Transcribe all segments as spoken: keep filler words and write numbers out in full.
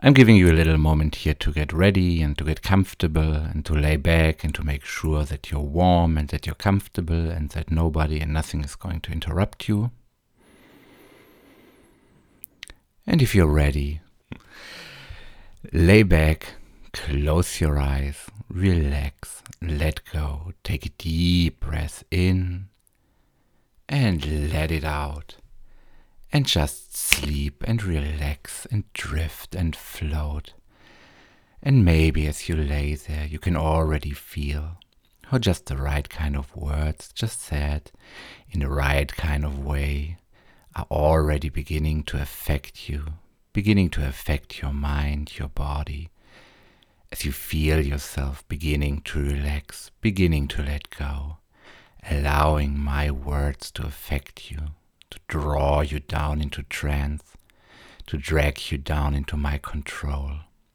I'm giving you a little moment here to get ready and to get comfortable and to lay back and to make sure that you're warm and that you're comfortable and that nobody and nothing is going to interrupt you. And if you're ready, lay back, close your eyes, relax, let go, take a deep breath in and let it out. And just sleep and relax and drift and float. And maybe as you lay there, you can already feel how just the right kind of words, just said in the right kind of way, are already beginning to affect you, beginning to affect your mind, your body, as you feel yourself beginning to relax, beginning to let go, allowing my words to affect you, to draw you down into trance, to drag you down into my control.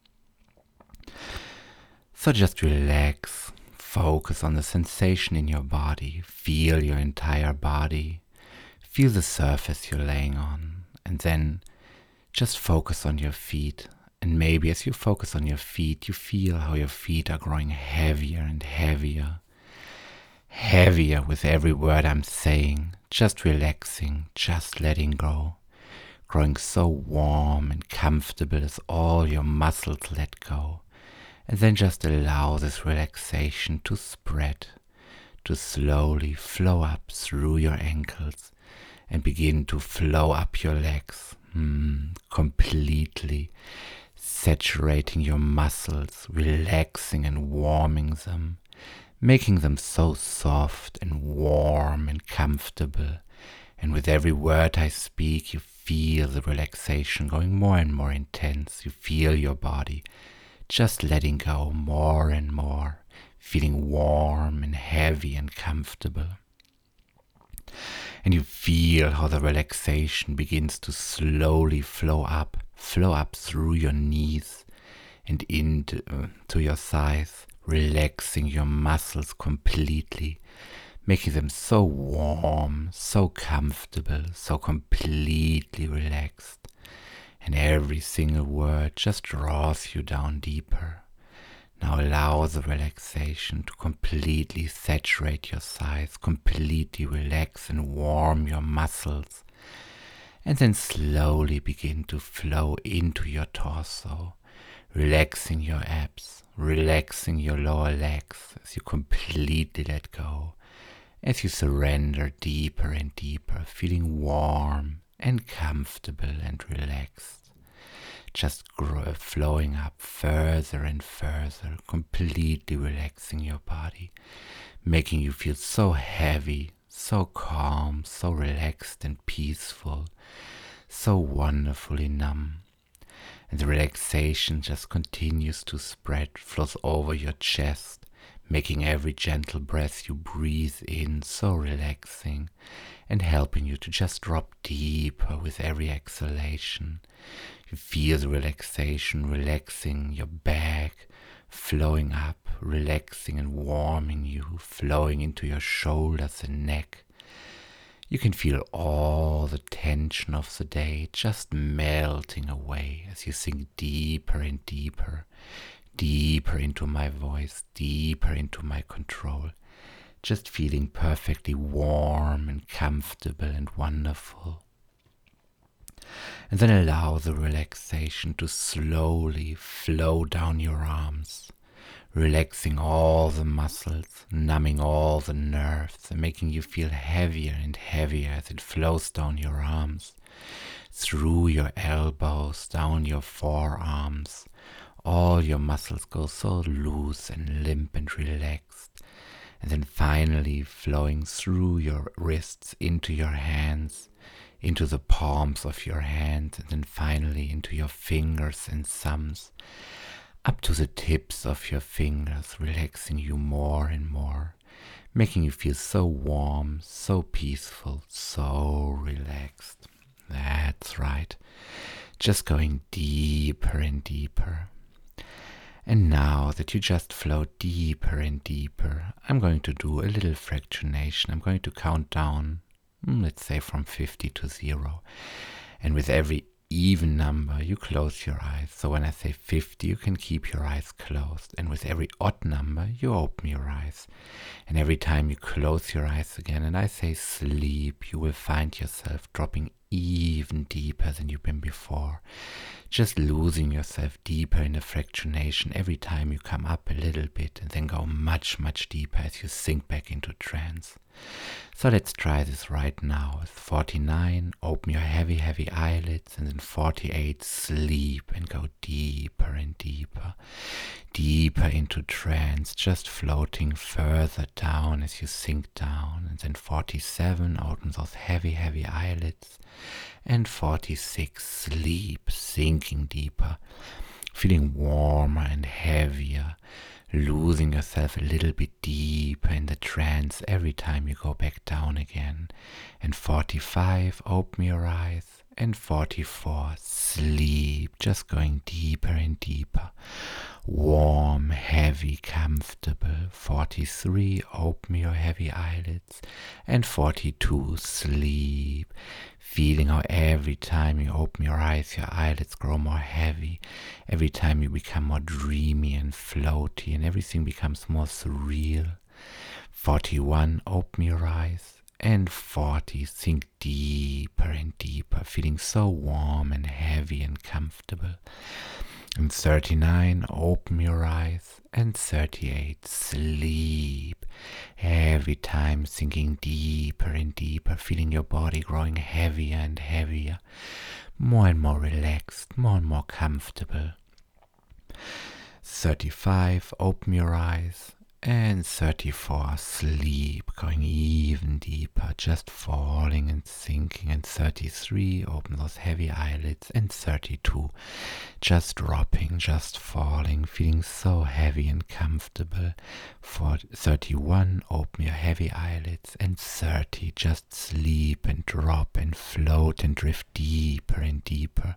So just relax, focus on the sensation in your body, feel your entire body, feel the surface you're laying on, and then just focus on your feet. And maybe as you focus on your feet, you feel how your feet are growing heavier and heavier, heavier with every word I'm saying, just relaxing, just letting go, growing so warm and comfortable as all your muscles let go. And then just allow this relaxation to spread, to slowly flow up through your ankles and begin to flow up your legs, mm, completely saturating your muscles, relaxing and warming them, making them so soft and warm and comfortable. And with every word I speak, you feel the relaxation going more and more intense. You feel your body just letting go more and more, feeling warm and heavy and comfortable. And you feel how the relaxation begins to slowly flow up, flow up through your knees and into uh, to your thighs, relaxing your muscles completely, making them so warm, so comfortable, so completely relaxed. And every single word just draws you down deeper. Now allow the relaxation to completely saturate your thighs, completely relax and warm your muscles. And then slowly begin to flow into your torso, relaxing your abs, relaxing your lower legs as you completely let go, as you surrender deeper and deeper, feeling warm and comfortable and relaxed. Just grow, flowing up further and further, completely relaxing your body, making you feel so heavy, so calm, so relaxed and peaceful, so wonderfully numb. And the relaxation just continues to spread, flows over your chest, making every gentle breath you breathe in so relaxing and helping you to just drop deeper with every exhalation. You feel the relaxation, relaxing your back, flowing up, relaxing and warming you, flowing into your shoulders and neck. You can feel all the tension of the day just melting away as you sink deeper and deeper, deeper into my voice, deeper into my control, just feeling perfectly warm and comfortable and wonderful. And then allow the relaxation to slowly flow down your arms, relaxing all the muscles, numbing all the nerves, and making you feel heavier and heavier as it flows down your arms, through your elbows, down your forearms. All your muscles go so loose and limp and relaxed, and then finally flowing through your wrists into your hands, into the palms of your hands, and then finally into your fingers and thumbs, up to the tips of your fingers, relaxing you more and more, making you feel so warm, so peaceful, so relaxed. That's right. Just going deeper and deeper. And now that you just flow deeper and deeper, I'm going to do a little fractionation. I'm going to count down, let's say from fifty to zero. And with every even number, you close your eyes. So when I say fifty, you can keep your eyes closed. And with every odd number, you open your eyes. And every time you close your eyes again and I say sleep, you will find yourself dropping even deeper than you've been before. Just losing yourself deeper in the fractionation every time you come up a little bit and then go much, much deeper as you sink back into trance. So let's try this right now. With forty-nine, open your heavy, heavy eyelids, and then forty-eight, sleep and go deeper and deeper, deeper into trance, just floating further down as you sink down. And then forty-seven, open those heavy, heavy eyelids, and forty-six, sleep, sinking deeper, feeling warmer and heavier, losing yourself a little bit deeper in the trance every time you go back down again. And forty-five, open your eyes, and forty-four, sleep, just going deeper and deeper, warm, heavy, comfortable. forty-three, open your heavy eyelids, and forty-two, sleep, feeling how every time you open your eyes, your eyelids grow more heavy. Every time you become more dreamy and floaty, and everything becomes more surreal. forty-one, open your eyes, and forty, sink deeper and deeper, feeling so warm and heavy and comfortable. And thirty-nine, open your eyes, and thirty-eight, sleep. Every time sinking deeper and deeper, feeling your body growing heavier and heavier, more and more relaxed, more and more comfortable. thirty-five, open your eyes, and thirty-four, sleep, going even deeper, just falling and sinking. And thirty-three, open those heavy eyelids, and thirty-two, just dropping, just falling, feeling so heavy and comfortable. For thirty-one, open your heavy eyelids, and thirty, just sleep and drop and float and drift deeper and deeper,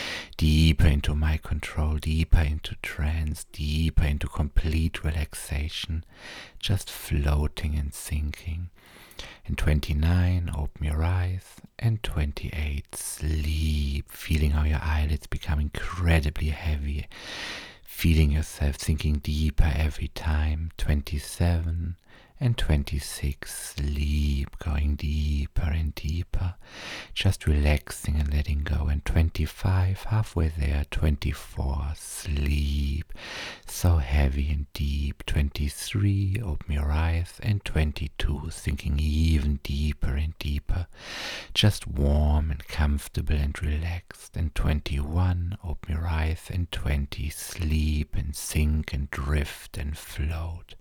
deeper into my control, deeper into trance, deeper into complete relaxation, just floating and sinking. And twenty-nine, open your eyes, and twenty-eight, sleep, feeling how your eyelids become incredibly heavy, feeling yourself sinking deeper every time. twenty-seven and twenty-six, sleep, going deeper and deeper, just relaxing and letting go. And twenty-five, halfway there. twenty-four, sleep, so heavy and deep. twenty-three, open your eyes, and twenty-two, sinking even deeper and deeper, just warm and comfortable and relaxed. And twenty-one, open your eyes, and twenty, sleep and sink and drift and float,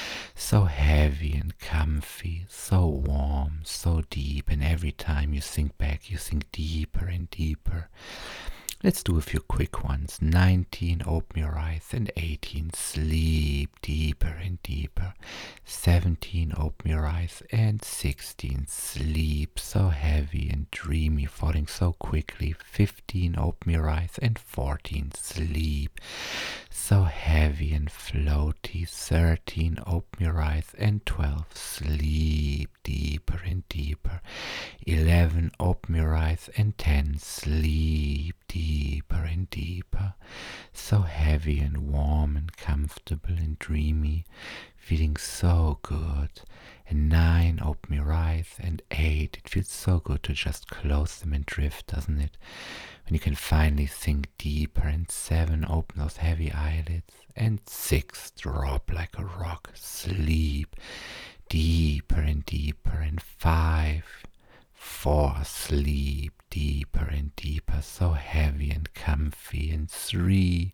so heavy and comfy, so warm, so deep. And every time you sink back, you sink deeper and deeper. Let's do a few quick ones. nineteen, open your eyes, and eighteen, sleep deeper and deeper. seventeen, open your eyes, and sixteen, sleep, so heavy and dreamy, falling so quickly. fifteen, open your eyes, and fourteen, sleep, so heavy and floaty. thirteen, open your eyes, and twelve, sleep deeper and deeper. eleven, open your eyes, and ten, sleep deeper and deeper, so heavy and warm and comfortable and dreamy, feeling so good. And nine, open your eyes, and eight, it feels so good to just close them and drift, doesn't it? When you can finally sink deeper. And seven, open those heavy eyelids, and six, drop like a rock, sleep deeper and deeper. And five, four, sleep deeper and deeper, so heavy and comfy. And three,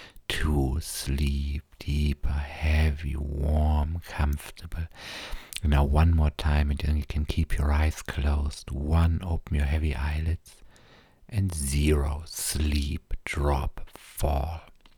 two, sleep deeper, heavy, warm, comfortable. And now one more time, and then you can keep your eyes closed. One, open your heavy eyelids, and zero, sleep, drop, fall.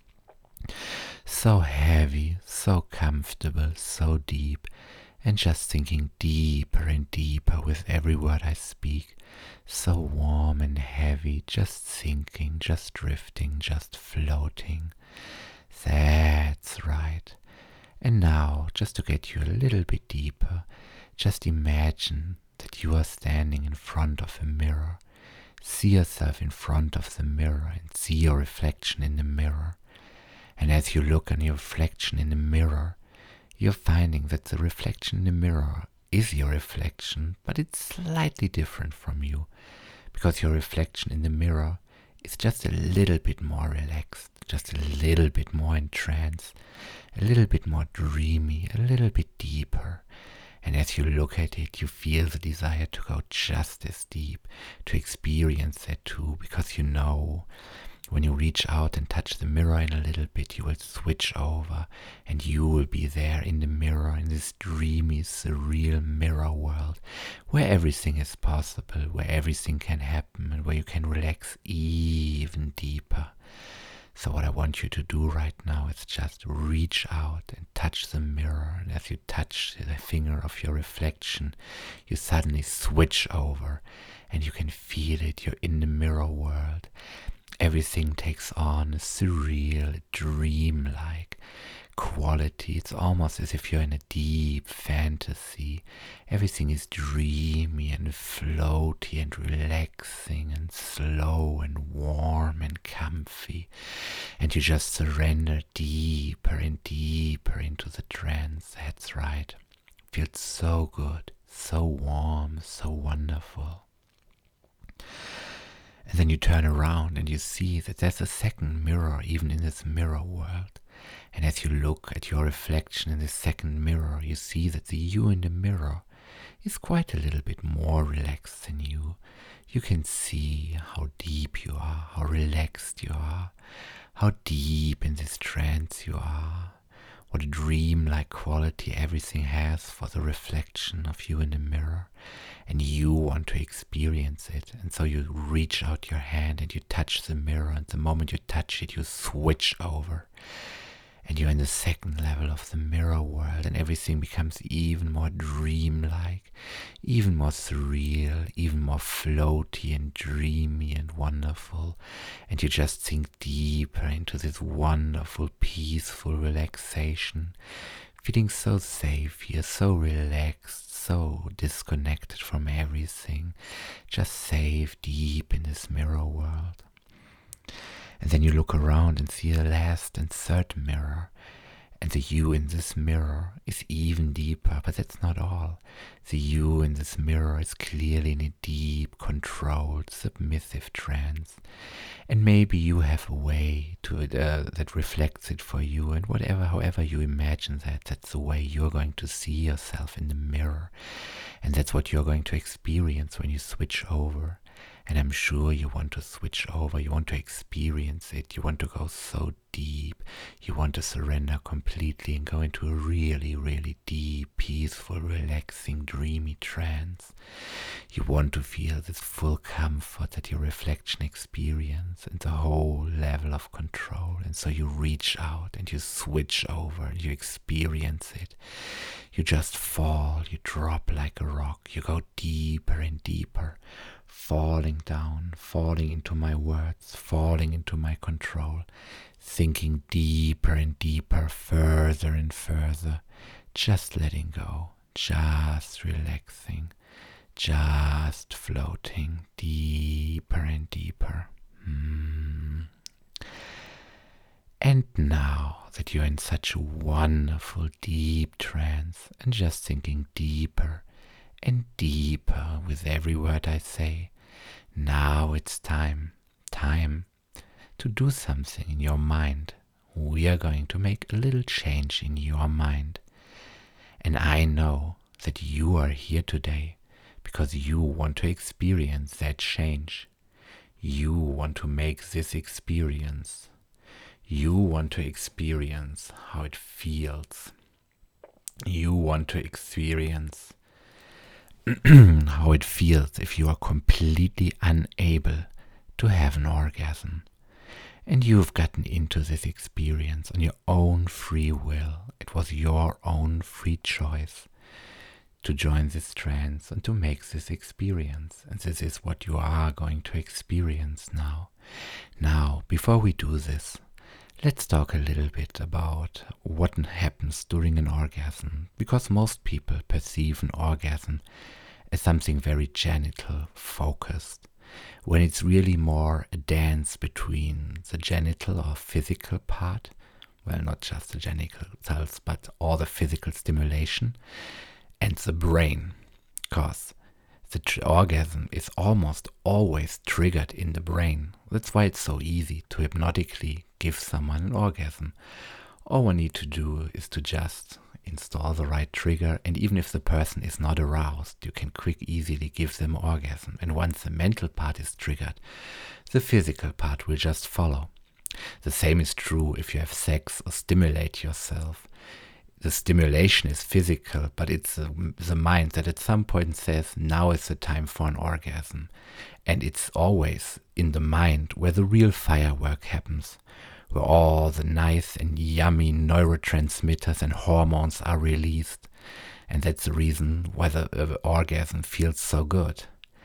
So heavy, so comfortable, so deep, and just sinking deeper and deeper with every word I speak. So warm and heavy, just sinking, just drifting, just floating. That's right. And now, just to get you a little bit deeper, just imagine that you are standing in front of a mirror. See yourself in front of the mirror and see your reflection in the mirror. And as you look on your reflection in the mirror, you're finding that the reflection in the mirror is your reflection, but it's slightly different from you, because your reflection in the mirror is just a little bit more relaxed, just a little bit more in trance, a little bit more dreamy, a little bit deeper. And as you look at it, you feel the desire to go just as deep, to experience that too, because you know when you reach out and touch the mirror in a little bit, you will switch over and you will be there in the mirror, in this dreamy, surreal mirror world where everything is possible, where everything can happen, and where you can relax even deeper. So what I want you to do right now is just reach out and touch the mirror. And as you touch the finger of your reflection, you suddenly switch over and you can feel it. You're in the mirror world. Everything takes on a surreal, dreamlike quality. It's almost as if you're in a deep fantasy. Everything is dreamy and floaty and relaxing and slow and warm and comfy. And you just surrender deeper and deeper into the trance. That's right. Feels so good, so warm, so wonderful. And then you turn around and you see that there's a second mirror even in this mirror world. And as you look at your reflection in the second mirror, you see that the you in the mirror is quite a little bit more relaxed than you. You can see how deep you are, how relaxed you are, how deep in this trance you are. What a dream-like quality everything has for the reflection of you in the mirror. And you want to experience it. And so you reach out your hand and you touch the mirror. And the moment you touch it, you switch over. And you're in the second level of the mirror world. And everything becomes even more dreamlike, even more surreal, even more floaty and dreamy and wonderful. And you just sink deeper into this wonderful, peaceful relaxation. Feeling so safe here, so relaxed, so disconnected from everything, just safe deep in this mirror world. And then you look around and see the last and third mirror, and the you in this mirror is even deeper, but that's not all. The you in this mirror is clearly in a deep, controlled, submissive trance. And maybe you have a way to it uh, that reflects it for you, and whatever, however you imagine that, that's the way you're going to see yourself in the mirror. And that's what you're going to experience when you switch over. And I'm sure you want to switch over, you want to experience it, you want to go so deep, you want to surrender completely and go into a really, really deep, peaceful, relaxing, dreamy trance. You want to feel this full comfort that your reflection experience and the whole level of control. And so you reach out and you switch over, you experience it. You just fall, you drop like a rock, you go deeper and deeper, falling down, falling into my words, falling into my control, sinking deeper and deeper, further and further, just letting go, just relaxing, just floating deeper and deeper. Mm. And now that you're in such a wonderful deep trance and just sinking deeper and deeper with every word I say, now it's time, time to do something in your mind. We are going to make a little change in your mind. And I know that you are here today because you want to experience that change. You want to make this experience. You want to experience how it feels. You want to experience how it feels if you are completely unable to have an orgasm. And you've gotten into this experience on your own free will. It was your own free choice to join this trance and to make this experience. And this is what you are going to experience now. Now, before we do this, let's talk a little bit about what happens during an orgasm, because most people perceive an orgasm as something very genital focused. when it's really more a dance between the genital or physical part, well, not just the genitals, but all the physical stimulation, and the brain, because the tr- orgasm is almost always triggered in the brain. That's why it's so easy to hypnotically give someone an orgasm. All we need to do is to just install the right trigger, and even if the person is not aroused, you can quick easily give them orgasm. And once the mental part is triggered, the physical part will just follow. The same is true if you have sex or stimulate yourself. The stimulation is physical, but it's the, the mind that at some point says, now is the time for an orgasm. And it's always in the mind where the real firework happens, where all the nice and yummy neurotransmitters and hormones are released. And that's the reason why the uh, orgasm feels so good.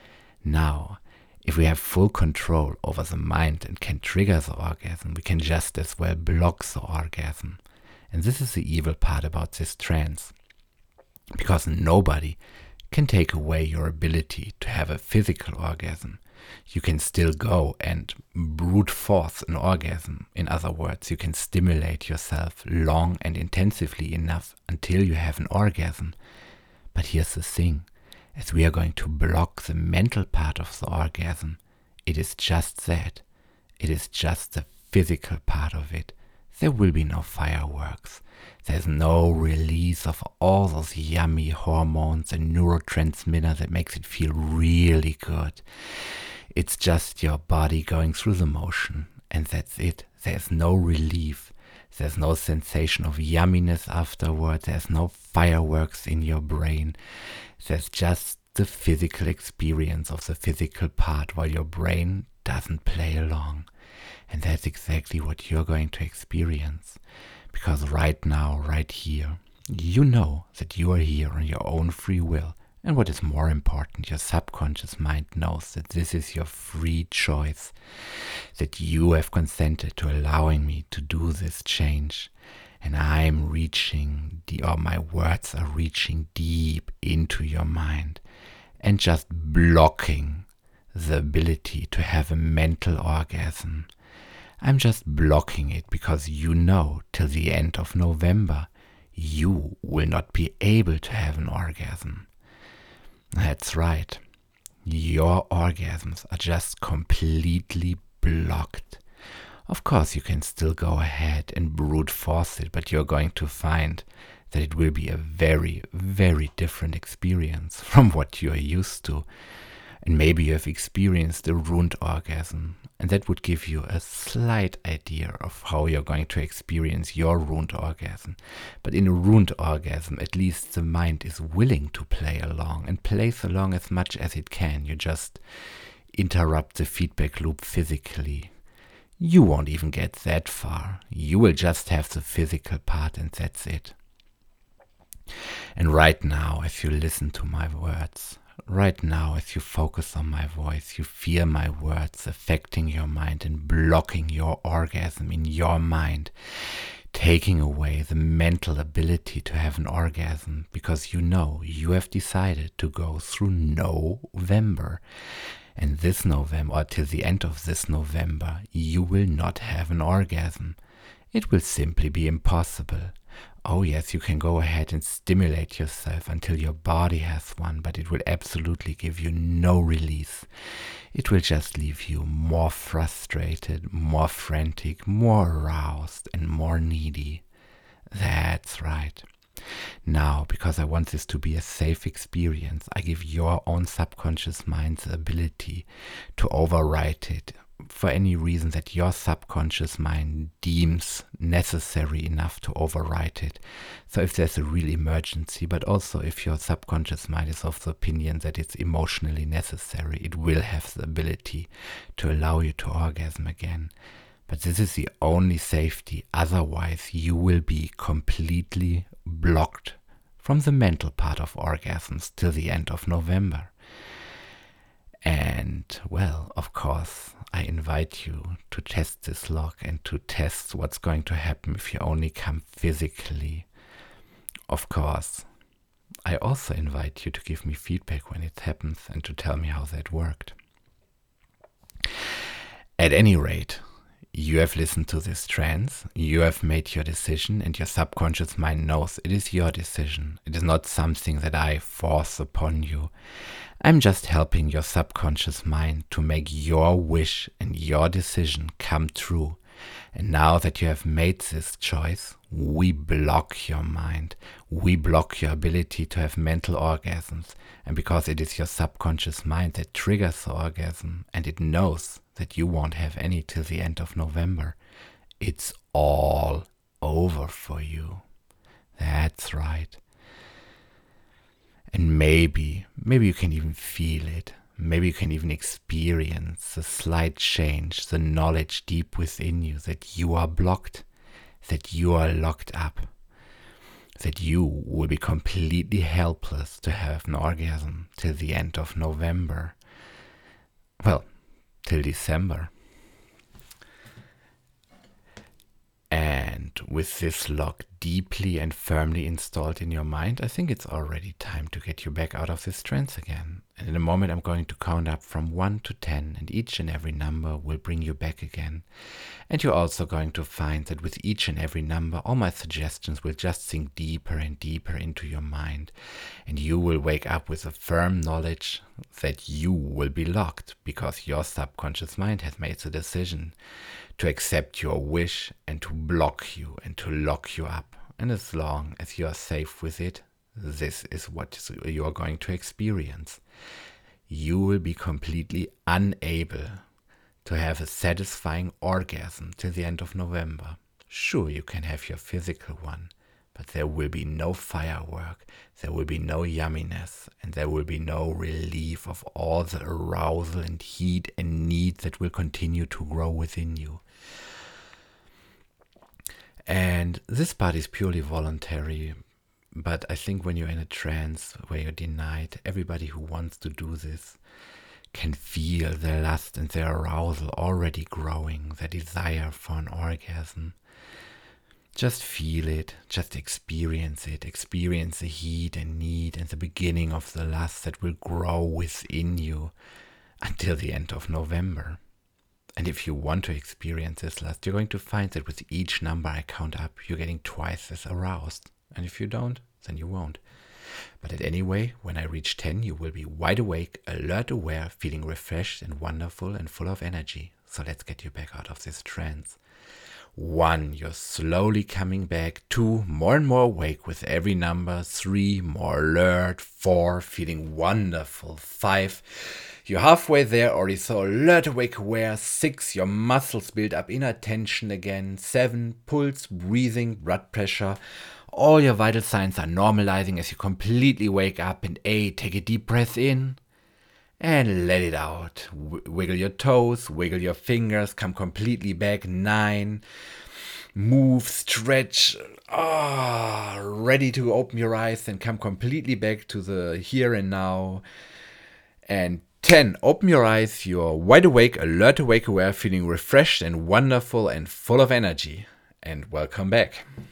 Now, if we have full control over the mind and can trigger the orgasm, we can just as well block the orgasm. And this is the evil part about this trance, because nobody can take away your ability to have a physical orgasm. You can still go and brute force an orgasm. In other words, you can stimulate yourself long and intensively enough until you have an orgasm. But here's the thing, as we are going to block the mental part of the orgasm, it is just that. It is just the physical part of it. There will be no fireworks. There's no release of all those yummy hormones and neurotransmitters that makes it feel really good. It's just your body going through the motion, and that's it. There's no relief. There's no sensation of yumminess afterwards. There's no fireworks in your brain. There's just the physical experience of the physical part while your brain doesn't play along. And that's exactly what you're going to experience. Because right now, right here, you know that you are here on your own free will. And what is more important, your subconscious mind knows that this is your free choice. That you have consented to allowing me to do this change. And I'm reaching, the, or my words are reaching deep into your mind. And just blocking the ability to have a mental orgasm. I'm just blocking it because you know till the end of November you will not be able to have an orgasm. That's right. Your orgasms are just completely blocked. Of course you can still go ahead and brute force it, but you're going to find that it will be a very, very different experience from what you're used to. And maybe you have experienced a ruined orgasm, and that would give you a slight idea of how you're going to experience your ruined orgasm. But in a ruined orgasm, at least the mind is willing to play along, and plays along as much as it can. You just interrupt the feedback loop physically. You won't even get that far. You will just have the physical part, and that's it. And right now, as you listen to my words, right now, as you focus on my voice, you feel my words affecting your mind and blocking your orgasm in your mind, taking away the mental ability to have an orgasm, because you know you have decided to go through November. And this November, or till the end of this November, you will not have an orgasm. It will simply be impossible. Oh yes, you can go ahead and stimulate yourself until your body has one, but it will absolutely give you no release. It will just leave you more frustrated, more frantic, more aroused, and more needy. That's right. Now, because I want this to be a safe experience, I give your own subconscious mind the ability to overwrite it for any reason that your subconscious mind deems necessary enough to overwrite it. So if there's a real emergency, but also if your subconscious mind is of the opinion that it's emotionally necessary, it will have the ability to allow you to orgasm again. But this is the only safety, otherwise you will be completely blocked from the mental part of orgasms till the end of November. And, well, of course, I invite you to test this lock and to test what's going to happen if you only come physically. Of course, I also invite you to give me feedback when it happens and to tell me how that worked. At any rate, you have listened to this trance, you have made your decision, and your subconscious mind knows it is your decision. It is not something that I force upon you. I'm just helping your subconscious mind to make your wish and your decision come true. And now that you have made this choice, we block your mind. We block your ability to have mental orgasms. And because it is your subconscious mind that triggers the orgasm, and it knows that you won't have any till the end of November, it's all over for you. That's right. And maybe, maybe you can even feel it. Maybe you can even experience the slight change, the knowledge deep within you that you are blocked, that you are locked up, that you will be completely helpless to have an orgasm till the end of November. Well, till December. And with this lock deeply and firmly installed in your mind, I think it's already time to get you back out of this trance again. And in a moment I'm going to count up from one to ten, and each and every number will bring you back again. And you're also going to find that with each and every number, all my suggestions will just sink deeper and deeper into your mind. And you will wake up with a firm knowledge that you will be locked, because your subconscious mind has made the decision to accept your wish and to block you and to lock you up. And as long as you are safe with it, this is what you are going to experience. You will be completely unable to have a satisfying orgasm till the end of November. Sure, you can have your physical one, but there will be no firework, there will be no yumminess, and there will be no relief of all the arousal and heat and need that will continue to grow within you. And this part is purely voluntary, but I think when you're in a trance where you're denied, everybody who wants to do this can feel their lust and their arousal already growing, their desire for an orgasm. Just feel it, just experience it, experience the heat and need and the beginning of the lust that will grow within you until the end of November. And if you want to experience this lust, you're going to find that with each number I count up, you're getting twice as aroused. And if you don't, then you won't. But at any way, when I reach ten, you will be wide awake, alert, aware, feeling refreshed and wonderful and full of energy. So let's get you back out of this trance. One, you're slowly coming back. Two, more and more awake with every number. Three, more alert. Four, feeling wonderful. Five, you're halfway there already, so alert, awake, aware. Six, your muscles build up inner tension again. Seven, pulse, breathing, blood pressure. All your vital signs are normalizing as you completely wake up. And eight, take a deep breath in and let it out. W- wiggle your toes, wiggle your fingers, come completely back. Nine, move, stretch, ah, ready to open your eyes and come completely back to the here and now. And ten, open your eyes, you're wide awake, alert, awake, aware, feeling refreshed and wonderful and full of energy. And welcome back.